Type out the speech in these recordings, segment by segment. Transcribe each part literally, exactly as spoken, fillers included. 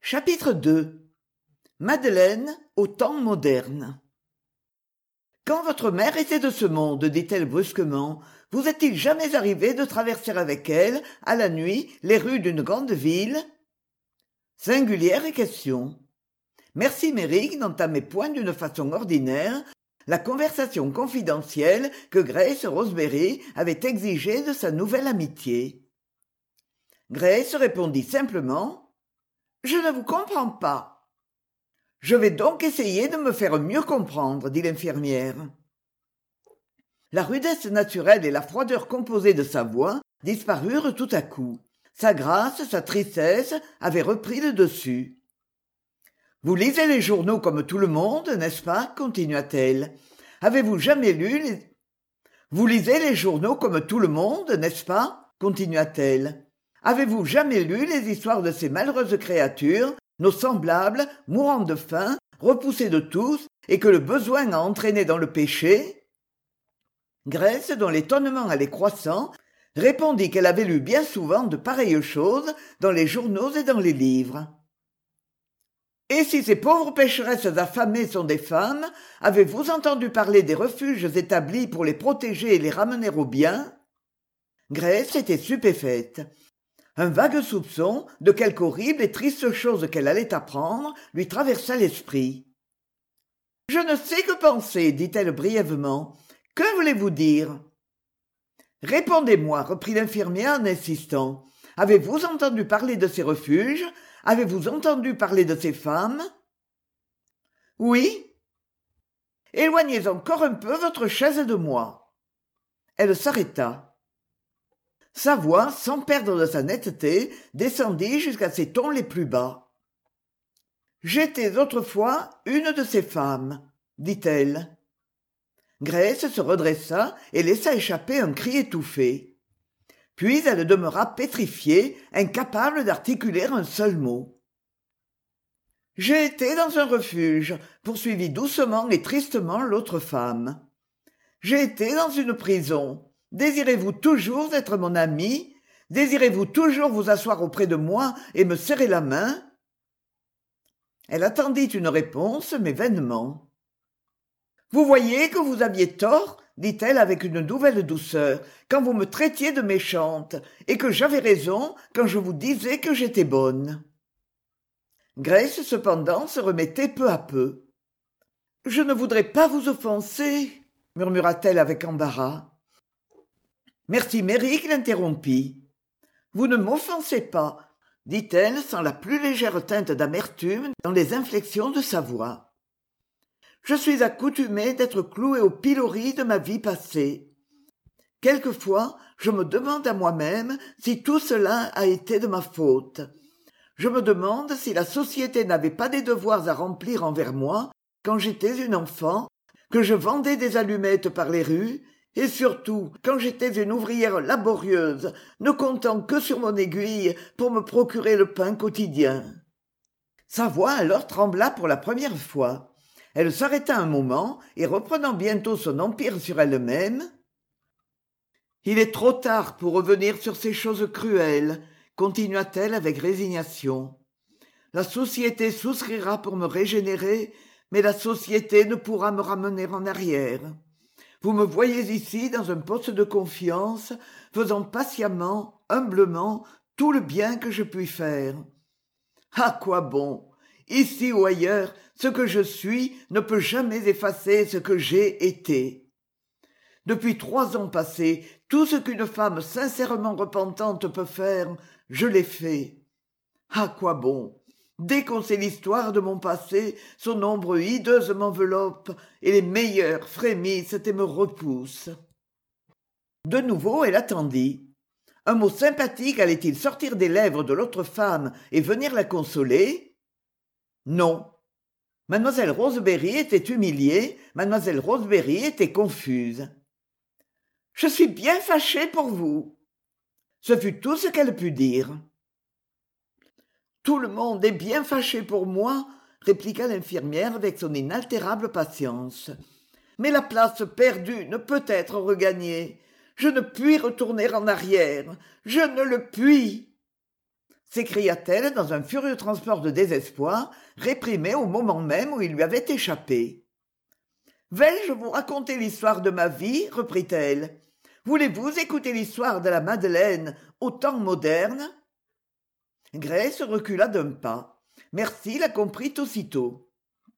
Chapitre deux. Madeleine au temps moderne. Quand votre mère était de ce monde, dit-elle brusquement, vous est-il jamais arrivé de traverser avec elle, à la nuit, les rues d'une grande ville? Singulière question. Merci Méric n'entamait point d'une façon ordinaire la conversation confidentielle que Grace Roseberry avait exigée de sa nouvelle amitié. Grace répondit simplement « Je ne vous comprends pas ». « Je vais donc essayer de me faire mieux comprendre, » dit l'infirmière. La rudesse naturelle et la froideur composée de sa voix disparurent tout à coup. Sa grâce, sa tristesse avaient repris le dessus. « Vous lisez les journaux comme tout le monde, n'est-ce pas ?» continua-t-elle. « Avez-vous jamais lu les... »« Vous lisez les journaux comme tout le monde, n'est-ce pas ?» continua-t-elle. « Avez-vous jamais lu les histoires de ces malheureuses créatures, nos semblables, mourant de faim, repoussés de tous, et que le besoin a entraînés dans le péché ?» Grace, dont l'étonnement allait croissant, répondit qu'elle avait lu bien souvent de pareilles choses dans les journaux et dans les livres. « Et si ces pauvres pécheresses affamées sont des femmes, avez-vous entendu parler des refuges établis pour les protéger et les ramener au bien ?» Grace était stupéfaite. Un vague soupçon de quelque horrible et triste chose qu'elle allait apprendre lui traversa l'esprit. « Je ne sais que penser, » dit-elle brièvement. « Que voulez-vous dire ?»« Répondez-moi, » reprit l'infirmière en insistant. « Avez-vous entendu parler de ces refuges ? Avez-vous entendu parler de ces femmes ?»« Oui. »« Éloignez encore un peu votre chaise de moi. » Elle s'arrêta. Sa voix, sans perdre de sa netteté, descendit jusqu'à ses tons les plus bas. « J'étais autrefois une de ces femmes, » dit-elle. Grace se redressa et laissa échapper un cri étouffé. Puis elle demeura pétrifiée, incapable d'articuler un seul mot. « J'ai été dans un refuge, » poursuivit doucement et tristement l'autre femme. « J'ai été dans une prison. Désirez-vous toujours être mon amie ? Désirez-vous toujours vous asseoir auprès de moi et me serrer la main ?» Elle attendit une réponse, mais vainement. « Vous voyez que vous aviez tort, » dit-elle avec une nouvelle douceur, « quand vous me traitiez de méchante, et que j'avais raison quand je vous disais que j'étais bonne. » Grace, cependant, se remettait peu à peu. « Je ne voudrais pas vous offenser, » murmura-t-elle avec embarras. Merci Méric l'interrompit. « Vous ne m'offensez pas, » dit-elle sans la plus légère teinte d'amertume dans les inflexions de sa voix. « Je suis accoutumée d'être clouée au pilori de ma vie passée. Quelquefois, je me demande à moi-même si tout cela a été de ma faute. Je me demande si la société n'avait pas des devoirs à remplir envers moi quand j'étais une enfant, que je vendais des allumettes par les rues, et surtout quand j'étais une ouvrière laborieuse, ne comptant que sur mon aiguille pour me procurer le pain quotidien. » Sa voix alors trembla pour la première fois. Elle s'arrêta un moment et reprenant bientôt son empire sur elle-même. « Il est trop tard pour revenir sur ces choses cruelles, » continua-t-elle avec résignation. « La société souscrira pour me régénérer, mais la société ne pourra me ramener en arrière. Vous me voyez ici dans un poste de confiance, faisant patiemment, humblement, tout le bien que je puis faire. À quoi bon ? Ici ou ailleurs, ce que je suis ne peut jamais effacer ce que j'ai été. Depuis trois ans passés, tout ce qu'une femme sincèrement repentante peut faire, je l'ai fait. À quoi bon ? Dès qu'on sait l'histoire de mon passé, son ombre hideuse m'enveloppe, et les meilleurs frémissent et me repoussent. » De nouveau, elle attendit. Un mot sympathique allait-il sortir des lèvres de l'autre femme et venir la consoler ? Non. Mademoiselle Roseberry était humiliée, Mademoiselle Roseberry était confuse. « Je suis bien fâchée pour vous. » Ce fut tout ce qu'elle put dire. « Tout le monde est bien fâché pour moi, » répliqua l'infirmière avec son inaltérable patience. « Mais la place perdue ne peut être regagnée. Je ne puis retourner en arrière. Je ne le puis. » s'écria-t-elle dans un furieux transport de désespoir, réprimé au moment même où il lui avait échappé. « Vais-je vous raconter l'histoire de ma vie ?» reprit-elle. « Voulez-vous écouter l'histoire de la Madeleine au temps moderne ?» Grace recula d'un pas. Merci la comprit aussitôt.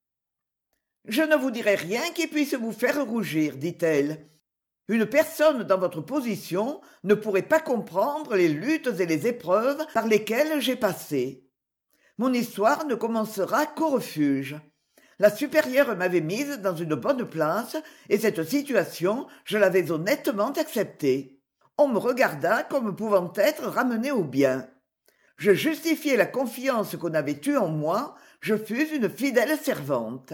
« Je ne vous dirai rien qui puisse vous faire rougir, dit-elle. Une personne dans votre position ne pourrait pas comprendre les luttes et les épreuves par lesquelles j'ai passé. Mon histoire ne commencera qu'au refuge. La supérieure m'avait mise dans une bonne place et cette situation, je l'avais honnêtement acceptée. On me regarda comme pouvant être ramenée au bien. Je justifiai la confiance qu'on avait eue en moi, je fus une fidèle servante.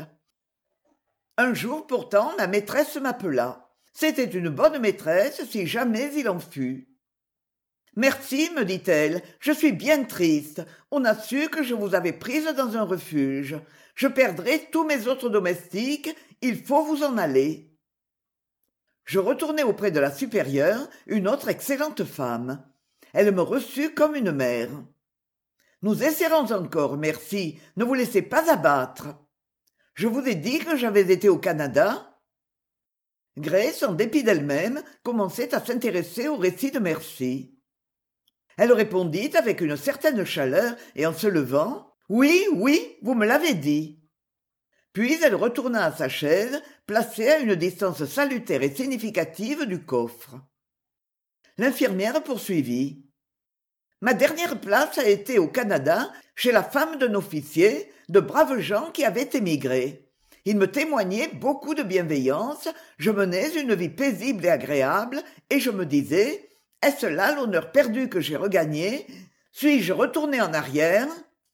Un jour pourtant, ma maîtresse m'appela. C'était une bonne maîtresse si jamais il en fut. « Merci, me dit-elle, je suis bien triste. On a su que je vous avais prise dans un refuge. Je perdrai tous mes autres domestiques, il faut vous en aller. » Je retournai auprès de la supérieure, une autre excellente femme. Elle me reçut comme une mère. « Nous essaierons encore, merci, ne vous laissez pas abattre. Je vous ai dit que j'avais été au Canada ?» Grace, en dépit d'elle-même, commençait à s'intéresser au récit de Merci. Elle répondit avec une certaine chaleur et en se levant « Oui, oui, vous me l'avez dit. » Puis elle retourna à sa chaise, placée à une distance salutaire et significative du coffre. L'infirmière poursuivit. « Ma dernière place a été au Canada, chez la femme d'un officier, de braves gens qui avaient émigré. Il me témoignait beaucoup de bienveillance, je menais une vie paisible et agréable, et je me disais, est-ce là l'honneur perdu que j'ai regagné? Suis-je retourné en arrière?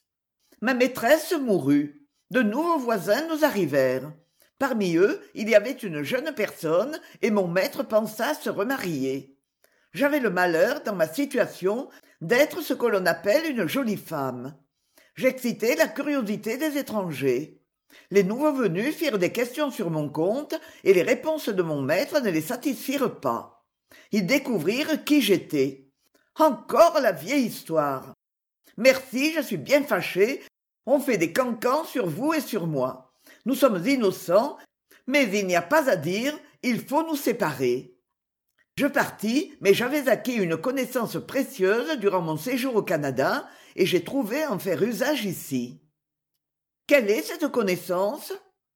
Ma maîtresse mourut. De nouveaux voisins nous arrivèrent. Parmi eux, il y avait une jeune personne, et mon maître pensa se remarier. J'avais le malheur, dans ma situation, d'être ce que l'on appelle une jolie femme. J'excitais la curiosité des étrangers. Les nouveaux venus firent des questions sur mon compte et les réponses de mon maître ne les satisfirent pas. Ils découvrirent qui j'étais. Encore la vieille histoire. Merci, je suis bien fâché. On fait des cancans sur vous et sur moi. Nous sommes innocents, mais il n'y a pas à dire, il faut nous séparer. Je partis, mais j'avais acquis une connaissance précieuse durant mon séjour au Canada et j'ai trouvé en faire usage ici. Quelle est cette connaissance?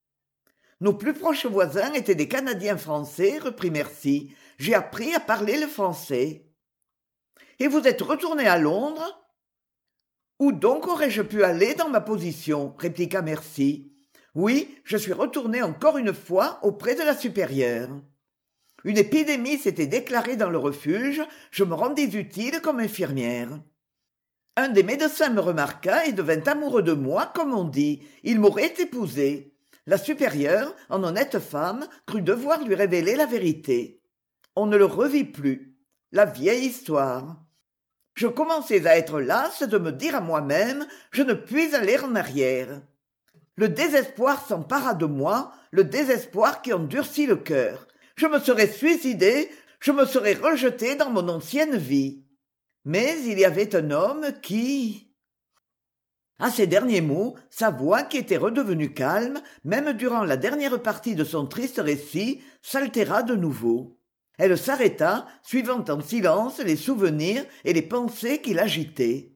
Nos plus proches voisins étaient des Canadiens français, reprit Merci. J'ai appris à parler le français. Et vous êtes retourné à Londres? Où donc aurais-je pu aller dans ma position? Répliqua Merci. Oui, je suis retourné encore une fois auprès de la supérieure. Une épidémie s'était déclarée dans le refuge, je me rendis utile comme infirmière. Un des médecins me remarqua et devint amoureux de moi, comme on dit. Il m'aurait épousée. La supérieure, en honnête femme, crut devoir lui révéler la vérité. On ne le revit plus. La vieille histoire. Je commençais à être lasse de me dire à moi-même « je ne puis aller en arrière ». Le désespoir s'empara de moi, le désespoir qui endurcit le cœur. Je me serais suicidée, je me serais rejetée dans mon ancienne vie. Mais il y avait un homme qui... À ces derniers mots, sa voix, qui était redevenue calme, même durant la dernière partie de son triste récit, s'altéra de nouveau. Elle s'arrêta, suivant en silence les souvenirs et les pensées qui l'agitaient.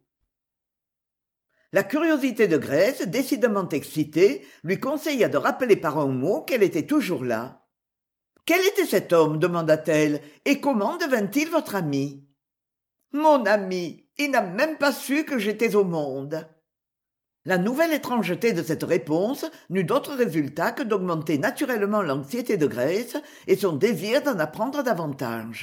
La curiosité de Grace, décidément excitée, lui conseilla de rappeler par un mot qu'elle était toujours là. « Quel était cet homme ?» demanda-t-elle, « et comment devint-il votre ami ?»« Mon ami, il n'a même pas su que j'étais au monde. » La nouvelle étrangeté de cette réponse n'eut d'autre résultat que d'augmenter naturellement l'anxiété de Grace et son désir d'en apprendre davantage.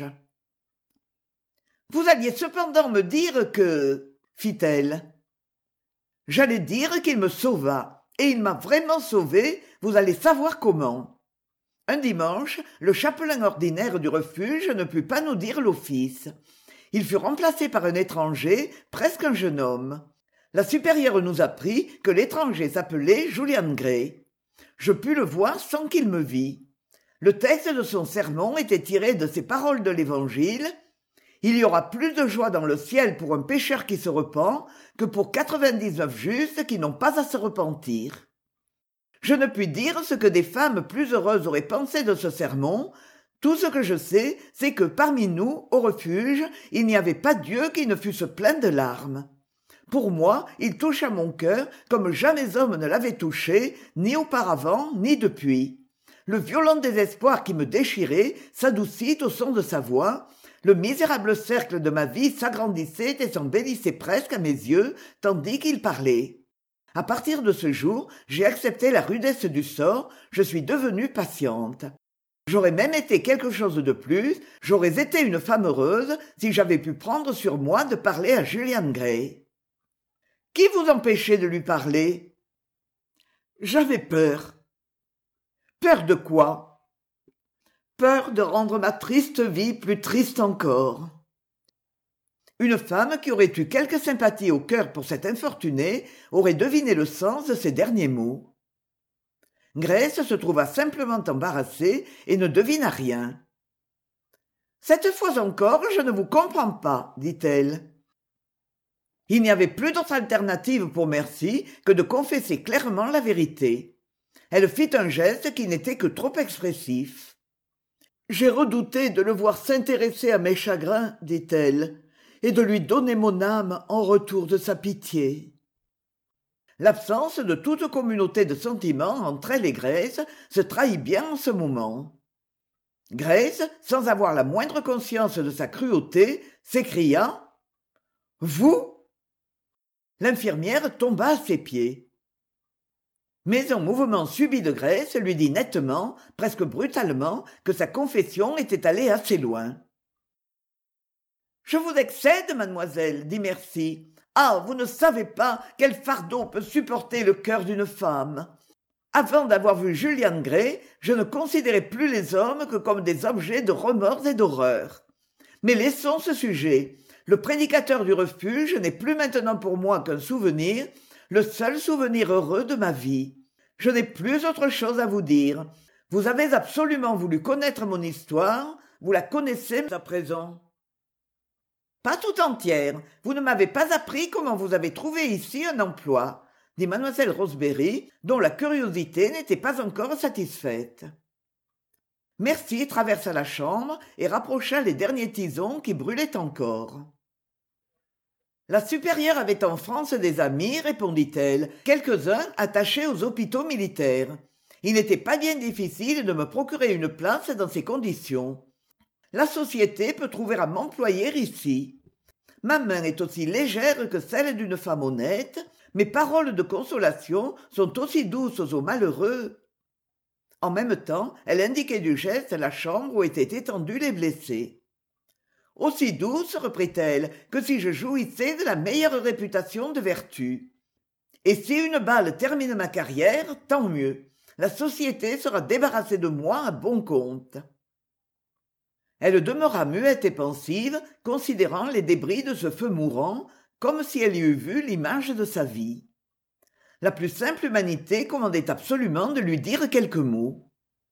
« Vous alliez cependant me dire que... » fit-elle. « J'allais dire qu'il me sauva, et il m'a vraiment sauvé, vous allez savoir comment. » Un dimanche, le chapelain ordinaire du refuge ne put pas nous dire l'office. Il fut remplacé par un étranger, presque un jeune homme. La supérieure nous apprit que l'étranger s'appelait Julian Gray. Je pus le voir sans qu'il me vît. Le texte de son sermon était tiré de ces paroles de l'Évangile. Il y aura plus de joie dans le ciel pour un pécheur qui se repent que pour quatre-vingt-dix-neuf justes qui n'ont pas à se repentir. Je ne puis dire ce que des femmes plus heureuses auraient pensé de ce sermon. Tout ce que je sais, c'est que parmi nous, au refuge, il n'y avait pas Dieu qui ne fusse plein de larmes. Pour moi, il toucha mon cœur comme jamais homme ne l'avait touché, ni auparavant, ni depuis. Le violent désespoir qui me déchirait s'adoucit au son de sa voix. Le misérable cercle de ma vie s'agrandissait et s'embellissait presque à mes yeux, tandis qu'il parlait. À partir de ce jour, j'ai accepté la rudesse du sort, je suis devenue patiente. J'aurais même été quelque chose de plus, j'aurais été une femme heureuse si j'avais pu prendre sur moi de parler à Julian Gray. Qui vous empêchait de lui parler? J'avais peur. Peur de quoi? Peur de rendre ma triste vie plus triste encore. Une femme qui aurait eu quelque sympathie au cœur pour cet infortuné aurait deviné le sens de ces derniers mots. Grace se trouva simplement embarrassée et ne devina rien. « Cette fois encore, je ne vous comprends pas, dit-elle. » Il n'y avait plus d'autre alternative pour Mercy que de confesser clairement la vérité. Elle fit un geste qui n'était que trop expressif. « J'ai redouté de le voir s'intéresser à mes chagrins, dit-elle, et de lui donner mon âme en retour de sa pitié. » L'absence de toute communauté de sentiments entre elle et Grace se trahit bien en ce moment. Grace, sans avoir la moindre conscience de sa cruauté, s'écria « Vous ?» L'infirmière tomba à ses pieds. Mais un mouvement subit de Grace lui dit nettement, presque brutalement, que sa confession était allée assez loin. « Je vous excède, mademoiselle, dit Mercy. Ah, vous ne savez pas quel fardeau peut supporter le cœur d'une femme. Avant d'avoir vu Julian Gray, je ne considérais plus les hommes que comme des objets de remords et d'horreur. Mais laissons ce sujet. Le prédicateur du refuge n'est plus maintenant pour moi qu'un souvenir, le seul souvenir heureux de ma vie. Je n'ai plus autre chose à vous dire. Vous avez absolument voulu connaître mon histoire, vous la connaissez à présent. Pas tout entière. Vous ne m'avez pas appris comment vous avez trouvé ici un emploi, dit mademoiselle Roseberry, dont la curiosité n'était pas encore satisfaite. Mercy traversa la chambre et rapprocha les derniers tisons qui brûlaient encore. La supérieure avait en France des amis, répondit-elle, quelques-uns attachés aux hôpitaux militaires. Il n'était pas bien difficile de me procurer une place dans ces conditions. La société peut trouver à m'employer ici. Ma main est aussi légère que celle d'une femme honnête, mes paroles de consolation sont aussi douces aux malheureux. En même temps, elle indiquait du geste la chambre où étaient étendus les blessés. Aussi douce, reprit-elle, que si je jouissais de la meilleure réputation de vertu. Et si une balle termine ma carrière, tant mieux. La société sera débarrassée de moi à bon compte. Elle demeura muette et pensive, considérant les débris de ce feu mourant, comme si elle y eût vu l'image de sa vie. La plus simple humanité commandait absolument de lui dire quelques mots.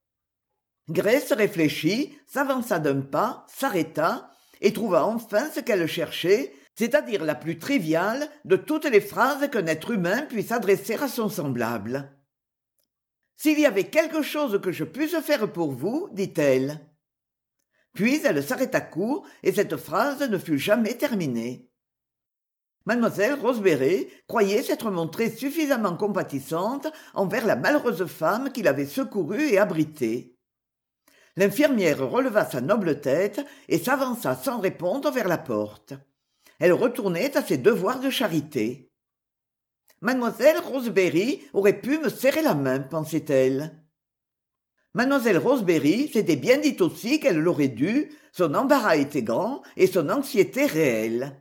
Grace réfléchit, s'avança d'un pas, s'arrêta, et trouva enfin ce qu'elle cherchait, c'est-à-dire la plus triviale de toutes les phrases qu'un être humain puisse adresser à son semblable. « S'il y avait quelque chose que je puisse faire pour vous, dit-elle. » Puis elle s'arrêta court, et cette phrase ne fut jamais terminée. Mademoiselle Roseberry croyait s'être montrée suffisamment compatissante envers la malheureuse femme qui l'avait secourue et abritée. L'infirmière releva sa noble tête et s'avança sans répondre vers la porte. Elle retournait à ses devoirs de charité. Mademoiselle Roseberry aurait pu me serrer la main, pensait-elle. Mademoiselle Roseberry s'était bien dit aussi qu'elle l'aurait dû, son embarras était grand et son anxiété réelle.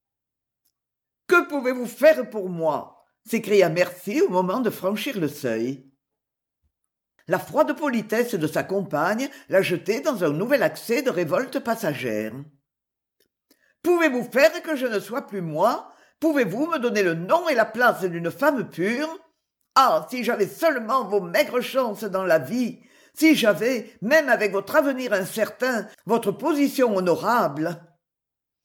« Que pouvez-vous faire pour moi ?» s'écria Mercy au moment de franchir le seuil. La froide politesse de sa compagne la jetait dans un nouvel accès de révolte passagère. « Pouvez-vous faire que je ne sois plus moi ? Pouvez-vous me donner le nom et la place d'une femme pure ? Ah, si j'avais seulement vos maigres chances dans la vie ! Si j'avais, même avec votre avenir incertain, votre position honorable !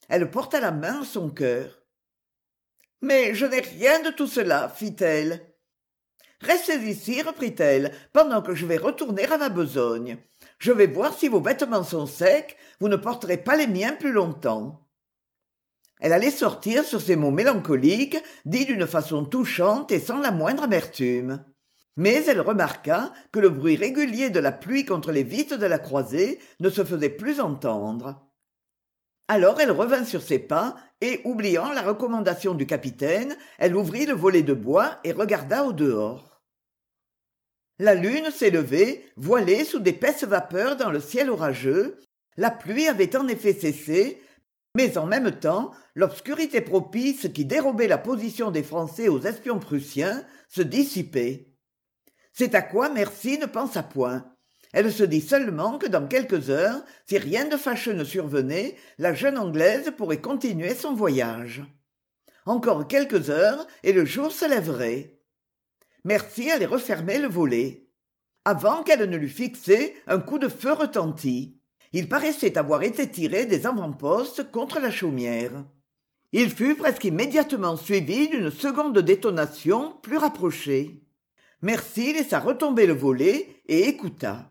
Elle porta la main à son cœur. « Mais je n'ai rien de tout cela, fit-elle. « Restez ici, reprit-elle, pendant que je vais retourner à ma besogne. Je vais voir si vos vêtements sont secs, vous ne porterez pas les miens plus longtemps. » Elle allait sortir sur ces mots mélancoliques, dits d'une façon touchante et sans la moindre amertume. Mais elle remarqua que le bruit régulier de la pluie contre les vitres de la croisée ne se faisait plus entendre. Alors elle revint sur ses pas et, oubliant la recommandation du capitaine, elle ouvrit le volet de bois et regarda au dehors. La lune s'élevait, voilée sous d'épaisses vapeurs dans le ciel orageux. La pluie avait en effet cessé, mais en même temps, l'obscurité propice qui dérobait la position des Français aux espions prussiens se dissipait. C'est à quoi Mercy ne pensa point. Elle se dit seulement que dans quelques heures, si rien de fâcheux ne survenait, la jeune Anglaise pourrait continuer son voyage. Encore quelques heures et le jour se lèverait. Mercy allait refermer le volet. Avant qu'elle ne l'eût fixé, un coup de feu retentit. Il paraissait avoir été tiré des avant-postes contre la chaumière. Il fut presque immédiatement suivi d'une seconde détonation plus rapprochée. Mercy laissa retomber le volet et écouta.